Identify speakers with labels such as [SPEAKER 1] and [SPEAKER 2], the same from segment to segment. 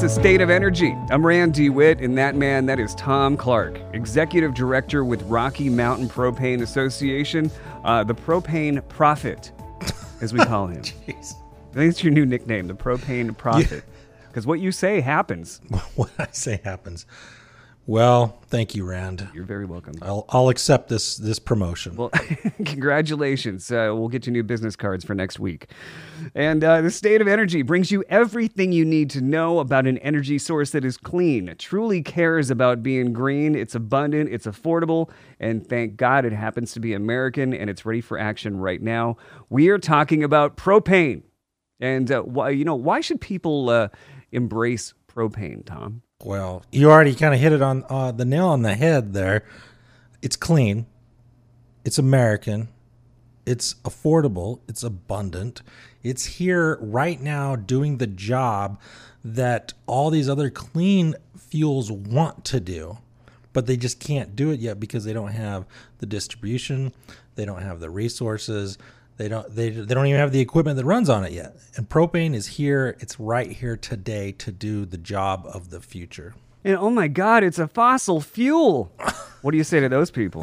[SPEAKER 1] The State of Energy. I'm Rand DeWitt, and that is Tom Clark, Executive Director with Rocky Mountain Propane Association, the Propane Prophet, as we call him.
[SPEAKER 2] Jeez.
[SPEAKER 1] I think it's your new nickname, the Propane Prophet, because what you say happens.
[SPEAKER 2] What I say happens. Well, thank you, Rand.
[SPEAKER 1] You're very welcome.
[SPEAKER 2] I'll accept this promotion.
[SPEAKER 1] Well, congratulations. We'll get you new business cards for next week. And the State of Energy brings you everything you need to know about an energy source that is clean, truly cares about being green, it's abundant, it's affordable, and thank God it happens to be American, and it's ready for action right now. We are talking about propane. And why should people embrace propane, Tom?
[SPEAKER 2] Well, you already kind of hit it on the nail on the head there. It's clean. It's American. It's affordable. It's abundant. It's here right now doing the job that all these other clean fuels want to do, but they just can't do it yet because they don't have the distribution. They don't have the resources. They don't even have the equipment that runs on it yet. And propane is here. It's right here today to do the job of the future.
[SPEAKER 1] And oh my God, it's a fossil fuel. What do you say to those people?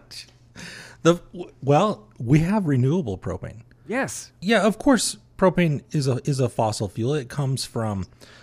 [SPEAKER 2] We have renewable propane.
[SPEAKER 1] Yes.
[SPEAKER 2] Yeah, of course, propane is a fossil fuel. It comes from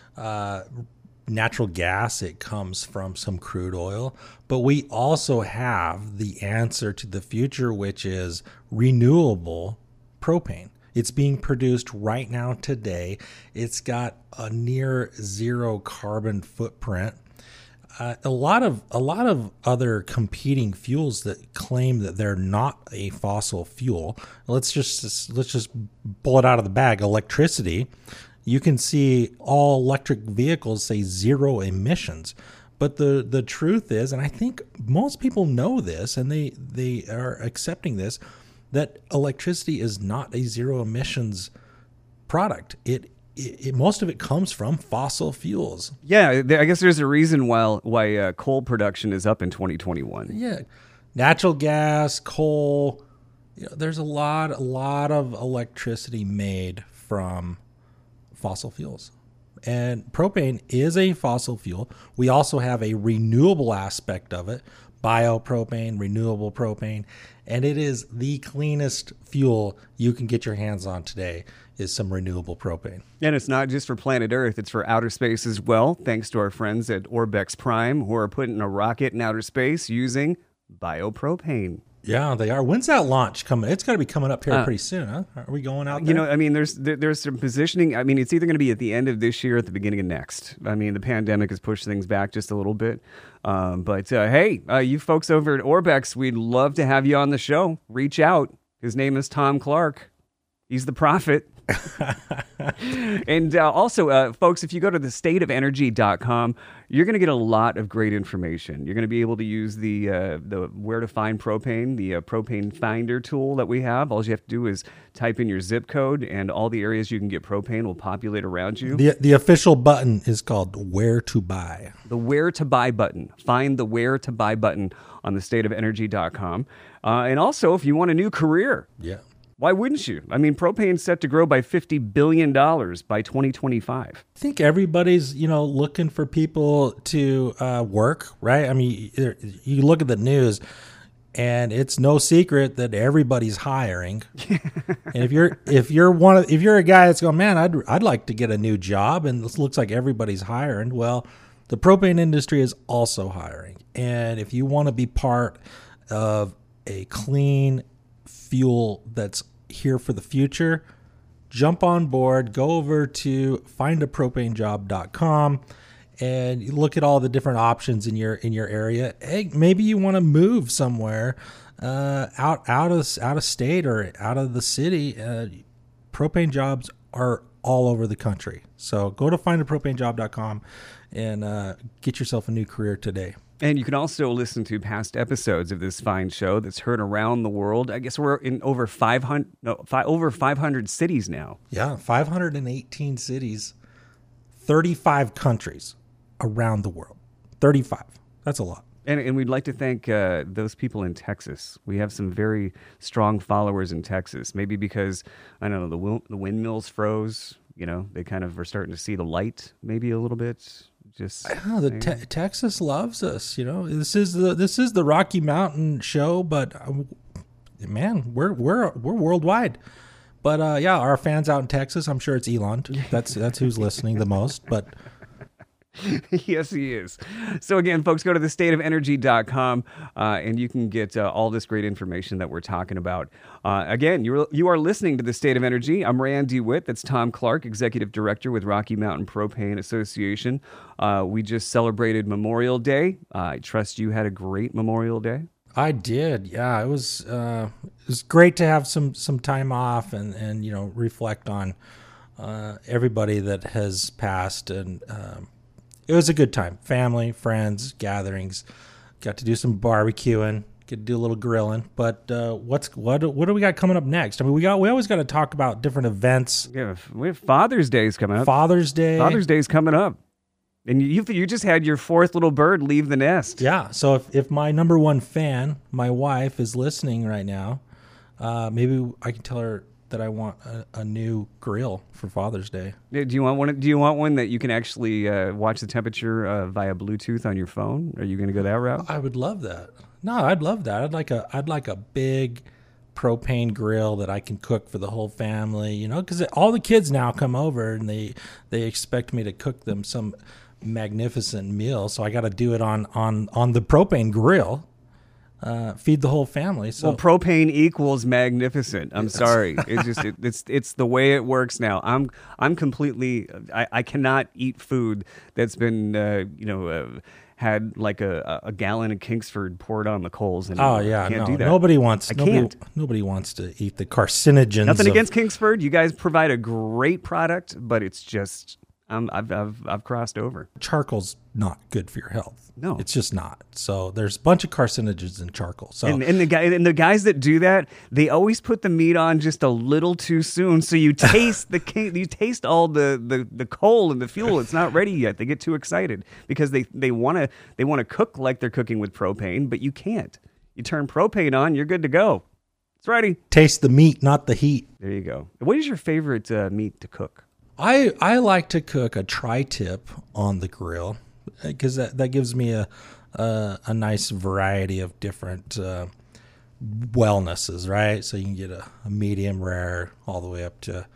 [SPEAKER 2] natural gas. It comes from some crude oil. But we also have the answer to the future, which is renewable propane. It's being produced right now today. It's got a near zero carbon footprint. A lot of other competing fuels that claim that they're not a fossil fuel. Let's just pull it out of the bag. Electricity. You can see all electric vehicles say zero emissions. But the truth is, and I think most people know this, and they are accepting this, that electricity is not a zero emissions product. It most of it comes from fossil fuels.
[SPEAKER 1] Yeah, I guess there's a reason why coal production is up in 2021.
[SPEAKER 2] Yeah, natural gas, coal. There's a lot of electricity made from fossil fuels. And propane is a fossil fuel. We also have a renewable aspect of it, biopropane, renewable propane, and it is the cleanest fuel you can get your hands on today is some renewable propane.
[SPEAKER 1] And it's not just for planet Earth, it's for outer space as well, thanks to our friends at Orbex Prime, who are putting a rocket in outer space using biopropane.
[SPEAKER 2] Yeah, they are. When's that launch coming? It's got to be coming up here pretty soon, huh? Are we going out there?
[SPEAKER 1] There's some positioning. It's either going to be at the end of this year or at the beginning of next. The pandemic has pushed things back just a little bit. Hey, you folks over at Orbex, we'd love to have you on the show. Reach out. His name is Tom Clark. He's the prophet. And also, folks, if you go to thestateofenergy.com, you're going to get a lot of great information. You're going to be able to use the where to find propane, the propane finder tool that we have. All you have to do is type in your zip code, and all the areas you can get propane will populate around you.
[SPEAKER 2] The official button is called Where to Buy.
[SPEAKER 1] The Where to Buy button. Find the Where to Buy button on thestateofenergy.com. And also, if you want a new career.
[SPEAKER 2] Yeah.
[SPEAKER 1] Why wouldn't you? Propane's set to grow by $50 billion by 2025.
[SPEAKER 2] I think everybody's, looking for people to work, right? You look at the news, and it's no secret that everybody's hiring. And if you're a guy that's going, man, I'd like to get a new job, and this looks like everybody's hiring. Well, the propane industry is also hiring, and if you want to be part of a clean fuel that's here for the future, jump on board, go over to findapropanejob.com and look at all the different options in your area. Hey, maybe you want to move somewhere out of state or out of the city. Propane jobs are all over the country. So go to findapropanejob.com and get yourself a new career today.
[SPEAKER 1] And you can also listen to past episodes of this fine show that's heard around the world. I guess we're in over 500 cities now.
[SPEAKER 2] Yeah, 518 cities, 35 countries around the world. 35. That's a lot.
[SPEAKER 1] And we'd like to thank those people in Texas. We have some very strong followers in Texas. Maybe because, I don't know, the windmills froze. they kind of are starting to see the light maybe a little bit. Just
[SPEAKER 2] Texas loves us. This is the Rocky Mountain show, but man, we're worldwide. But our fans out in Texas, I'm sure it's Elon. That's who's listening the most. But
[SPEAKER 1] yes, he is. So again, folks, go to thestateofenergy.com and you can get all this great information that we're talking about. Again, you are listening to The State of Energy. I'm Randy Witt. That's Tom Clark, Executive Director with Rocky Mountain Propane Association. We just celebrated Memorial Day. I trust you had a great Memorial Day.
[SPEAKER 2] I did. Yeah, it was great to have some time off and reflect on everybody that has passed, and it was a good time. Family, friends, gatherings. Got to do some barbecuing. Get to do a little grilling. But what do we got coming up next? I mean, we always got to talk about different events.
[SPEAKER 1] Yeah, we have Father's Day's coming up.
[SPEAKER 2] Father's Day's
[SPEAKER 1] coming up. And you just had your fourth little bird leave the nest.
[SPEAKER 2] Yeah. So if my number one fan, my wife, is listening right now, maybe I can tell her that I want a new grill for Father's Day.
[SPEAKER 1] Do you want one? Do you want one that you can actually watch the temperature via Bluetooth on your phone? Are you going to go that route?
[SPEAKER 2] I would love that. No, I'd love that. I'd like a big propane grill that I can cook for the whole family. Because all the kids now come over and they expect me to cook them some magnificent meal, so I got to do it on the propane grill. Feed the whole family. So
[SPEAKER 1] well, propane equals magnificent. I'm sorry. It's the way it works now. I'm completely. I cannot eat food that's been had like a gallon of Kingsford poured on the coals. Anymore.
[SPEAKER 2] Oh yeah,
[SPEAKER 1] can't
[SPEAKER 2] no.
[SPEAKER 1] do that.
[SPEAKER 2] Nobody wants to eat the carcinogens.
[SPEAKER 1] Nothing against Kingsford. You guys provide a great product, but it's just. I've crossed over.
[SPEAKER 2] Charcoal's not good for your health.
[SPEAKER 1] No,
[SPEAKER 2] it's just not. So there's a bunch of carcinogens in charcoal. So
[SPEAKER 1] and the guys that do that, they always put the meat on just a little too soon. So you taste you taste all the coal and the fuel. It's not ready yet. They get too excited because they want to cook like they're cooking with propane, but you can't. You turn propane on, you're good to go. It's ready.
[SPEAKER 2] Taste the meat, not the heat.
[SPEAKER 1] There you go. What is your favorite meat to cook?
[SPEAKER 2] I like to cook a tri-tip on the grill because that gives me a nice variety of different wellnesses, right? So you can get a medium rare all the way up to,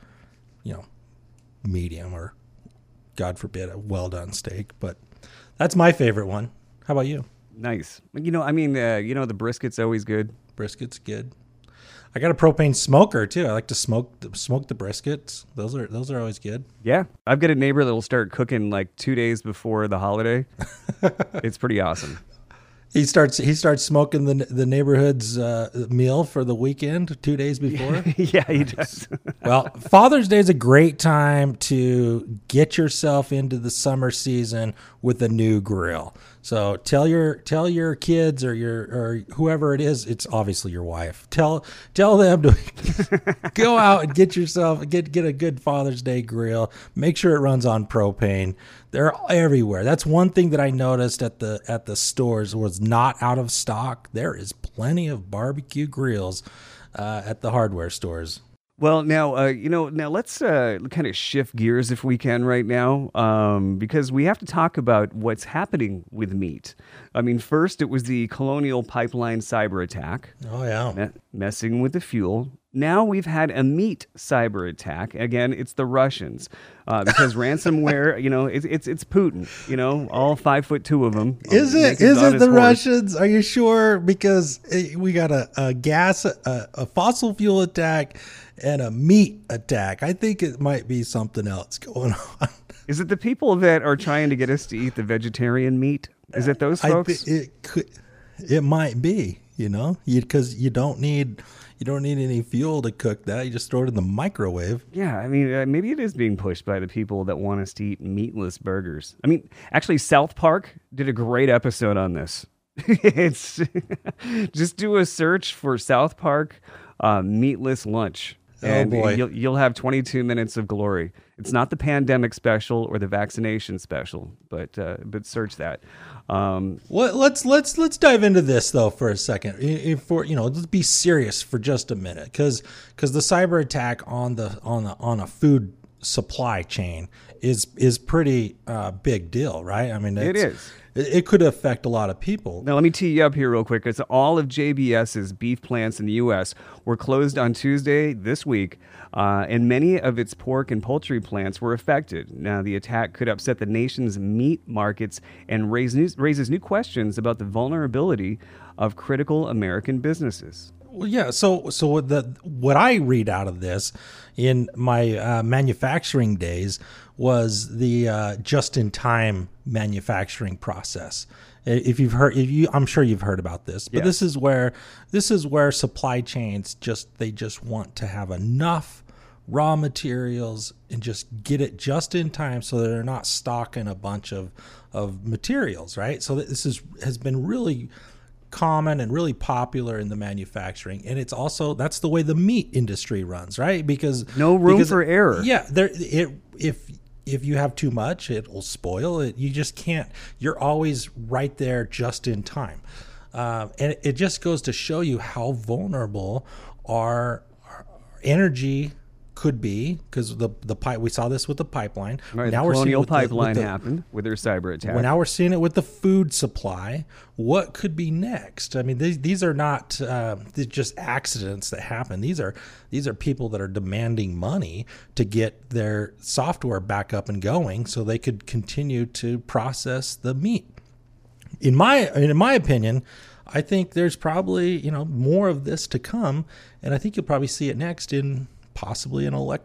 [SPEAKER 2] medium or, God forbid, a well-done steak. But that's my favorite one. How about you?
[SPEAKER 1] Nice. The brisket's always good.
[SPEAKER 2] Brisket's good. I got a propane smoker too. I like to smoke the briskets. Those are always good.
[SPEAKER 1] Yeah, I've got a neighbor that'll start cooking like 2 days before the holiday. It's pretty awesome.
[SPEAKER 2] He starts smoking the neighborhood's meal for the weekend 2 days before.
[SPEAKER 1] Yeah, he does.
[SPEAKER 2] Well, Father's Day is a great time to get yourself into the summer season with a new grill. So tell your kids or whoever it is. It's obviously your wife. Tell them to go out and get a good Father's Day grill. Make sure it runs on propane. They're everywhere. That's one thing that I noticed at the stores was not out of stock. There is plenty of barbecue grills at the hardware stores.
[SPEAKER 1] Well, now let's kind of shift gears if we can right now, because we have to talk about what's happening with meat. I mean, first it was the Colonial Pipeline cyber attack.
[SPEAKER 2] Oh yeah,
[SPEAKER 1] messing with the fuel. Now we've had a meat cyber attack. Again, it's the Russians because ransomware. It's Putin. All 5'2" of them.
[SPEAKER 2] Is it the Russians? Are you sure? Because we got a fossil fuel attack and a meat attack. I think it might be something else going on.
[SPEAKER 1] Is it the people that are trying to get us to eat the vegetarian meat? Is it those folks?
[SPEAKER 2] It might be. Because you don't need any fuel to cook that. You just throw it in the microwave.
[SPEAKER 1] Yeah, I mean, maybe it is being pushed by the people that want us to eat meatless burgers. I mean, actually, South Park did a great episode on this. It's just do a search for South Park meatless lunch. And
[SPEAKER 2] boy.
[SPEAKER 1] You'll have 22 minutes of glory. It's not the pandemic special or the vaccination special, but search that.
[SPEAKER 2] Let's dive into this though for a second. Let's be serious for just a minute, because the cyber attack on a food supply chain is pretty big deal, right? I mean,
[SPEAKER 1] It is.
[SPEAKER 2] It could affect a lot of people.
[SPEAKER 1] Now, let me tee you up here real quick. It's all of JBS's beef plants in the U.S. were closed on Tuesday this week, and many of its pork and poultry plants were affected. Now, the attack could upset the nation's meat markets and raises new questions about the vulnerability of critical American businesses.
[SPEAKER 2] Well, yeah. So what I read out of this in my manufacturing days was the just-in-time manufacturing process. I'm sure you've heard about this, but
[SPEAKER 1] Yes.
[SPEAKER 2] this is where supply chains they just want to have enough raw materials and just get it just in time, so that they're not stocking a bunch of materials, right? So has been really common and really popular in the manufacturing, and that's the way the meat industry runs, right? Because
[SPEAKER 1] No room for error.
[SPEAKER 2] Yeah, if you have too much, it'll spoil it. You just can't. You're always right there, just in time, and it just goes to show you how vulnerable our energy could be, because the pipe, we saw this with the pipeline.
[SPEAKER 1] Right,
[SPEAKER 2] Now
[SPEAKER 1] the
[SPEAKER 2] we're seeing it
[SPEAKER 1] Colonial
[SPEAKER 2] with
[SPEAKER 1] Pipeline happened with their cyber attack.
[SPEAKER 2] Well, now we're seeing it with the food supply. What could be next? I mean, these are not just accidents that happen. These are people that are demanding money to get their software back up and going, so they could continue to process the meat. In my opinion, I think there's probably more of this to come, and I think you'll probably see it next in possibly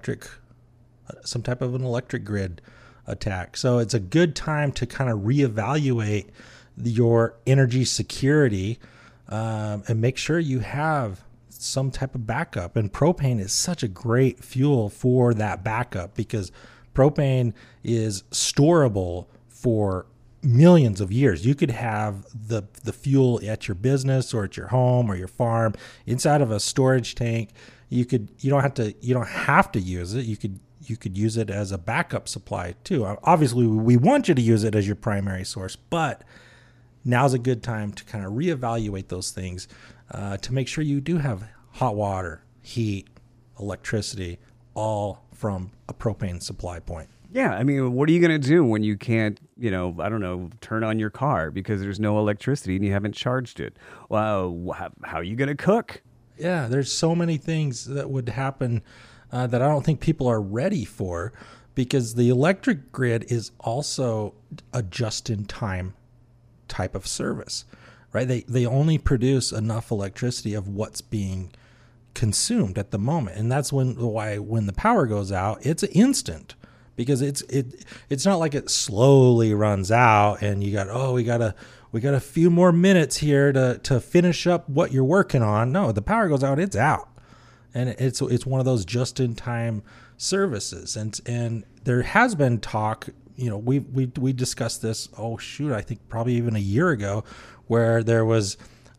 [SPEAKER 2] some type of an electric grid attack. So it's a good time to kind of reevaluate your energy security and make sure you have some type of backup. And propane is such a great fuel for that backup, because propane is storable for millions of years. You could have the fuel at your business or at your home or your farm inside of a storage tank. You don't have to use it. You could use it as a backup supply too. Obviously, we want you to use it as your primary source, but now's a good time to kind of reevaluate those things to make sure you do have hot water, heat, electricity, all from a propane supply point.
[SPEAKER 1] Yeah, I mean, what are you going to do when you can't, turn on your car because there's no electricity and you haven't charged it? Well, how are you going to cook?
[SPEAKER 2] Yeah, there's so many things that would happen that I don't think people are ready for, because the electric grid is also a just-in-time type of service, right? They only produce enough electricity of what's being consumed at the moment, and that's when the power goes out, it's instant, because it's not like it slowly runs out and you got we got a few more minutes here to finish up what you're working on. No, the power goes out, it's out. And it's one of those just-in-time services. And there has been talk, we discussed this, I think probably even a year ago, where there was,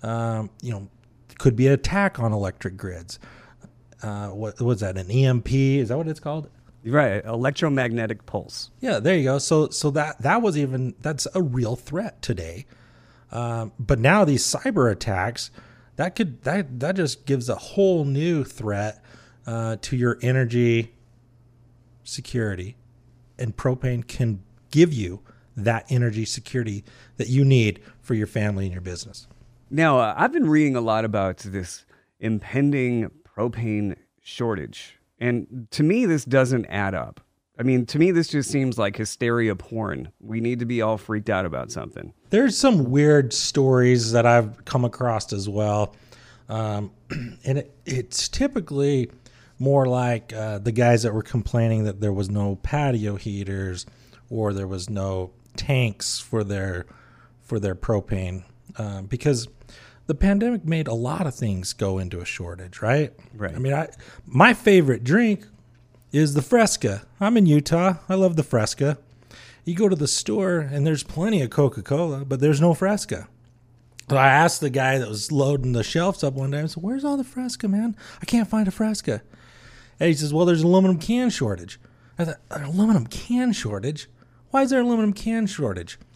[SPEAKER 2] could be an attack on electric grids. What was that, an EMP? Is that what it's called?
[SPEAKER 1] Right, electromagnetic pulse.
[SPEAKER 2] Yeah, there you go. So that's a real threat today. But now these cyber attacks, that just gives a whole new threat to your energy security, and propane can give you that energy security that you need for your family and your business.
[SPEAKER 1] Now, I've been reading a lot about this impending propane shortage, and to me, this doesn't add up. I mean, to me, this just seems like hysteria porn. We need to be all freaked out about something.
[SPEAKER 2] There's some weird stories that I've come across as well. And it's typically more like the guys that were complaining that there was no patio heaters or there was no tanks for their propane, because the pandemic made a lot of things go into a shortage, right?
[SPEAKER 1] Right.
[SPEAKER 2] I mean, my favorite drink is the Fresca. I'm in Utah. I love the Fresca. You go to the store and there's plenty of Coca-Cola, but there's no Fresca. So I asked the guy that was loading the shelves up one day, I said, "Where's all the Fresca, man? I can't find a Fresca." And he says, "Well, there's an aluminum can shortage." I thought, "An aluminum can shortage? Why is there an aluminum can shortage?"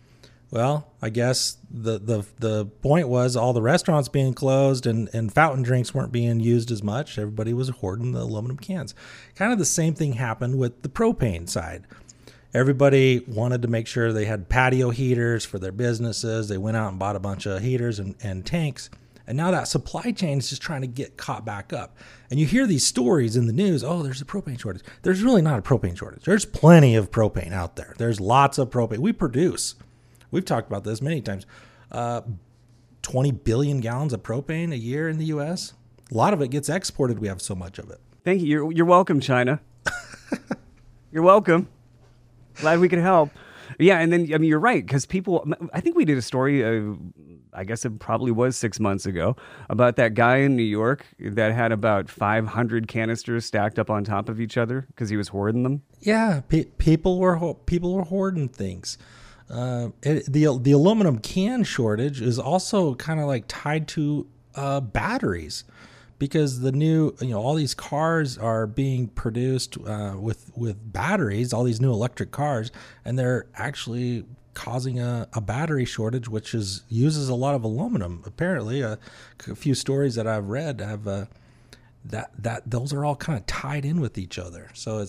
[SPEAKER 2] Well, I guess the point was all the restaurants being closed and fountain drinks weren't being used as much. Everybody was hoarding the aluminum cans. Kind of the same thing happened with the propane side. Everybody wanted to make sure they had patio heaters for their businesses. They went out and bought a bunch of heaters and tanks. And now that supply chain is just trying to get caught back up. And you hear these stories in the news, oh, there's a propane shortage. There's really not a propane shortage. There's plenty of propane out there. There's lots of propane. We've talked about this many times. 20 billion gallons of propane a year in the U.S. A lot of it gets exported. We have so much of it.
[SPEAKER 1] Thank you. You're welcome, China. You're welcome. Glad we could help. Yeah, and then, I mean, you're right, because people, I think we did a story, I guess it probably was 6 months ago, about that guy in New York that had about 500 canisters stacked up on top of each other because he was hoarding them.
[SPEAKER 2] Yeah, people were hoarding things. The aluminum can shortage is also kind of like tied to batteries, because the new, all these cars are being produced with batteries, all these new electric cars, and they're actually causing a battery shortage, which uses a lot of aluminum. Apparently, a few stories that I've read have that those are all kind of tied in with each other. So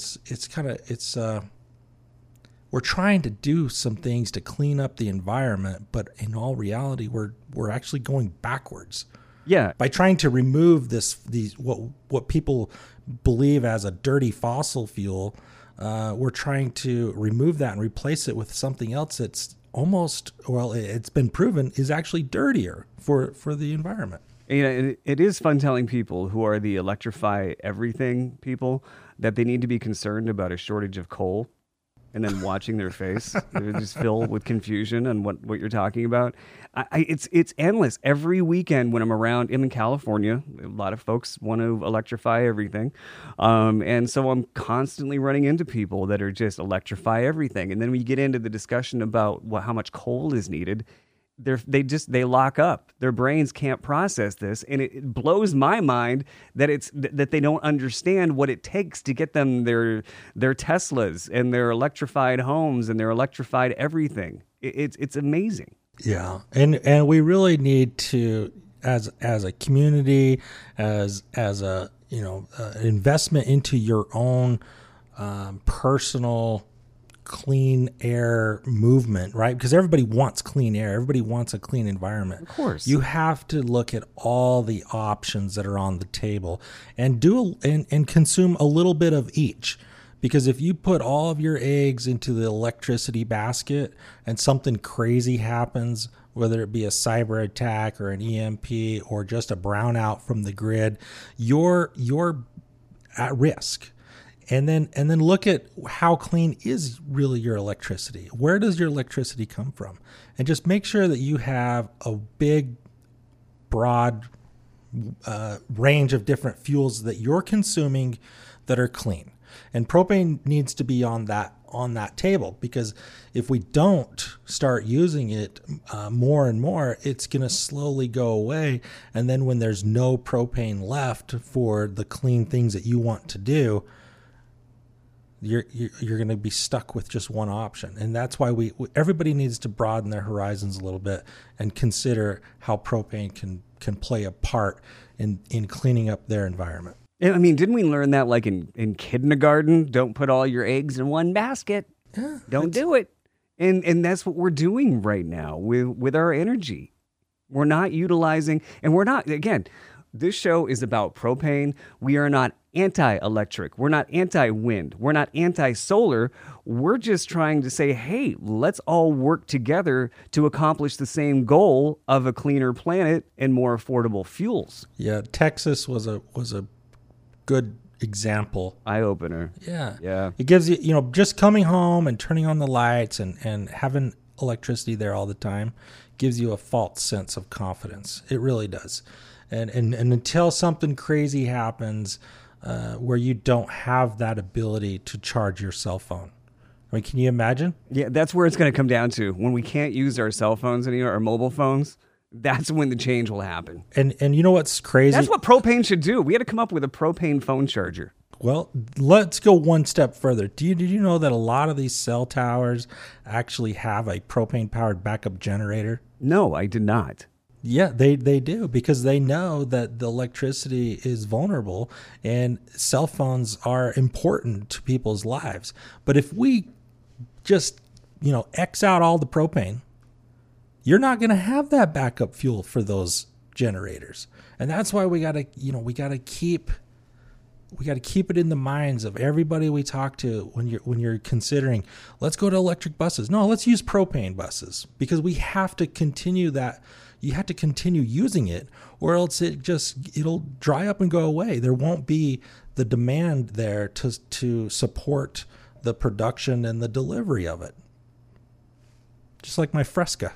[SPEAKER 2] we're trying to do some things to clean up the environment, but in all reality, we're actually going backwards.
[SPEAKER 1] Yeah.
[SPEAKER 2] By trying to remove what people believe as a dirty fossil fuel, we're trying to remove that and replace it with something else that's it's been proven is actually dirtier for the environment.
[SPEAKER 1] It is fun telling people who are the electrify everything people that they need to be concerned about a shortage of coal, and then watching their face, they're just filled with confusion on what you're talking about. It's endless. Every weekend when I'm in California, a lot of folks want to electrify everything. And so I'm constantly running into people that are just electrify everything. And then when you get into the discussion about how much coal is needed, they lock up. Their brains can't process this, and it blows my mind that they don't understand what it takes to get them their Teslas and their electrified homes and their electrified everything. It's amazing.
[SPEAKER 2] Yeah, and we really need to, as a community, as a investment into your own personal clean air movement, right? Because everybody wants clean air. Everybody wants a clean environment.
[SPEAKER 1] Of course.
[SPEAKER 2] You have to look at all the options that are on the table and and consume a little bit of each. Because if you put all of your eggs into the electricity basket and something crazy happens, whether it be a cyber attack or an EMP or just a brownout from the grid, you're at risk. And then look at how clean is really your electricity. Where does your electricity come from? And just make sure that you have a big, broad range of different fuels that you're consuming that are clean. And propane needs to be on that table, because if we don't start using it more and more, it's going to slowly go away. And then when there's no propane left for the clean things that you want to do, you're going to be stuck with just one option. And that's why everybody needs to broaden their horizons a little bit and consider how propane can play a part in cleaning up their environment.
[SPEAKER 1] I mean, didn't we learn that like in kindergarten? Don't put all your eggs in one basket.
[SPEAKER 2] Yeah,
[SPEAKER 1] Don't do it. And that's what we're doing right now with our energy. We're not utilizing, and we're not, again, this show is about propane. We are not anti-electric. We're not anti-wind. We're not anti-solar. We're just trying to say, hey, let's all work together to accomplish the same goal of a cleaner planet and more affordable fuels.
[SPEAKER 2] Yeah, Texas was a good example.
[SPEAKER 1] Eye-opener.
[SPEAKER 2] Yeah. It gives you, just coming home and turning on the lights and having electricity there all the time gives you a false sense of confidence. It really does. And until something crazy happens where you don't have that ability to charge your cell phone. I mean, can you imagine?
[SPEAKER 1] Yeah, that's where it's going to come down to. When we can't use our cell phones anymore, our mobile phones, that's when the change will happen.
[SPEAKER 2] And you know what's crazy?
[SPEAKER 1] That's what propane should do. We had to come up with a propane phone charger.
[SPEAKER 2] Well, let's go one step further. Did you know that a lot of these cell towers actually have a propane-powered backup generator?
[SPEAKER 1] No, I did not.
[SPEAKER 2] Yeah, they do, because they know that the electricity is vulnerable and cell phones are important to people's lives. But if we just, X out all the propane, you're not going to have that backup fuel for those generators. And that's why we got to keep it in the minds of everybody we talk to when you're considering, let's go to electric buses. No, let's use propane buses, because we have to continue that. You have to continue using it, or else it'll dry up and go away. There won't be the demand there to support the production and the delivery of it. Just like my Fresca.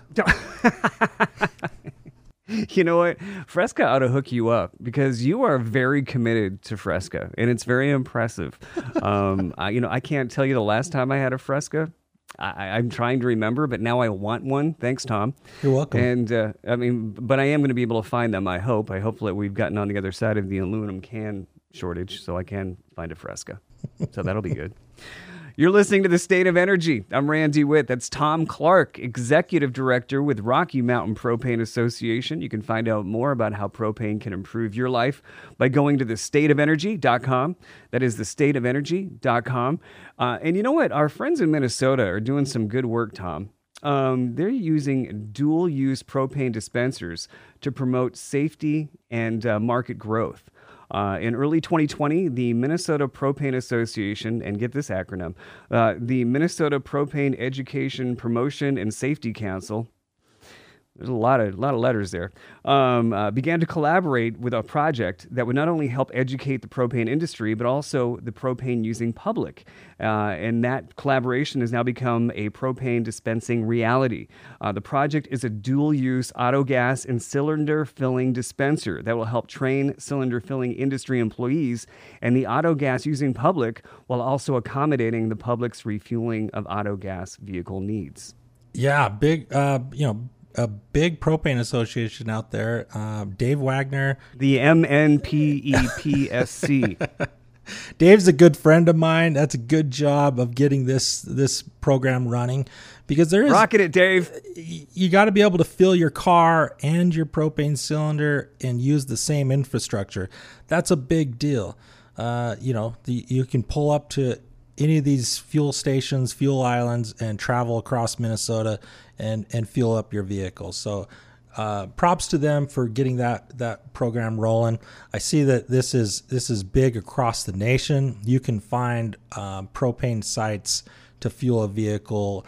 [SPEAKER 1] You know what? Fresca ought to hook you up, because you are very committed to Fresca, and it's very impressive. I can't tell you the last time I had a Fresca. I'm trying to remember, but now I want one. Thanks, Tom.
[SPEAKER 2] You're welcome.
[SPEAKER 1] And but I am going to be able to find them. I hope that we've gotten on the other side of the aluminum can shortage, so I can find a Fresca. So that'll be good. You're listening to The State of Energy. I'm Randy Witt. That's Tom Clark, Executive Director with Rocky Mountain Propane Association. You can find out more about how propane can improve your life by going to thestateofenergy.com. That is thestateofenergy.com. And you know what? Our friends in Minnesota are doing some good work, Tom. They're using dual-use propane dispensers to promote safety and market growth. In early 2020, the Minnesota Propane Association, and get this acronym, the Minnesota Propane Education Promotion and Safety Council, there's a lot of letters there, began to collaborate with a project that would not only help educate the propane industry, but also the propane-using public. And that collaboration has now become a propane dispensing reality. The project is a dual-use auto gas and cylinder filling dispenser that will help train cylinder filling industry employees and the auto gas using public, while also accommodating the public's refueling of auto gas vehicle needs.
[SPEAKER 2] Yeah, a big propane association out there. Dave Wagner.
[SPEAKER 1] The MNPEPSC.
[SPEAKER 2] Dave's a good friend of mine. That's a good job of getting this program running, because there is...
[SPEAKER 1] Rocket it, Dave.
[SPEAKER 2] You got to be able to fill your car and your propane cylinder and use the same infrastructure. That's a big deal. You can pull up to any of these fuel stations, fuel islands, and travel across Minnesota and fuel up your vehicle. So props to them for getting that program rolling. I see that this is big across the nation. You can find propane sites to fuel a vehicle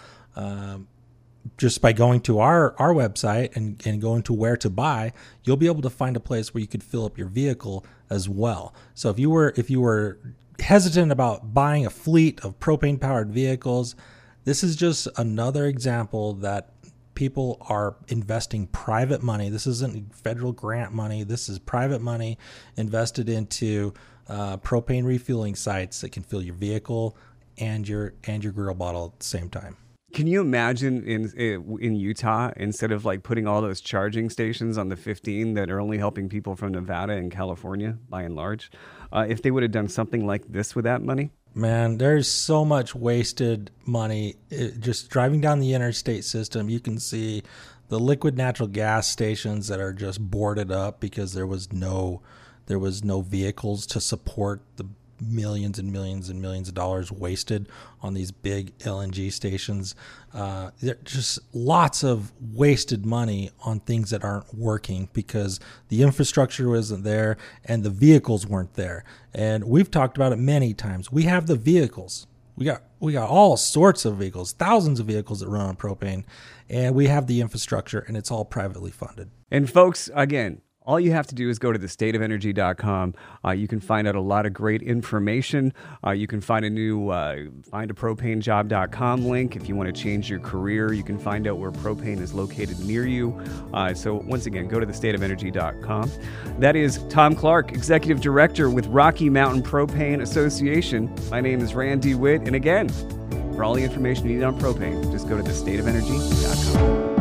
[SPEAKER 2] just by going to our website and going to where to buy. You'll be able to find a place where you could fill up your vehicle as well. So if you were hesitant about buying a fleet of propane-powered vehicles, this is just another example that people are investing private money. This isn't federal grant money. This is private money invested into propane refueling sites that can fill your vehicle and your grill bottle at the same time.
[SPEAKER 1] Can you imagine in Utah, instead of like putting all those charging stations on the 15 that are only helping people from Nevada and California by and large, if they would have done something like this with that money?
[SPEAKER 2] Man, there's so much wasted money. Just driving down the interstate system, you can see the liquid natural gas stations that are just boarded up because there was no vehicles to support the millions and millions and millions of dollars wasted on these big LNG stations. There's just lots of wasted money on things that aren't working because the infrastructure wasn't there and the vehicles weren't there. And we've talked about it many times. We have the vehicles. We got all sorts of vehicles, thousands of vehicles that run on propane, and we have the infrastructure, and it's all privately funded.
[SPEAKER 1] And folks, again, all you have to do is go to thestateofenergy.com. You can find out a lot of great information. You can find a new findapropanejob.com link if you want to change your career. You can find out where propane is located near you. So once again, go to thestateofenergy.com. That is Tom Clark, Executive Director with Rocky Mountain Propane Association. My name is Randy Witt. And again, for all the information you need on propane, just go to thestateofenergy.com.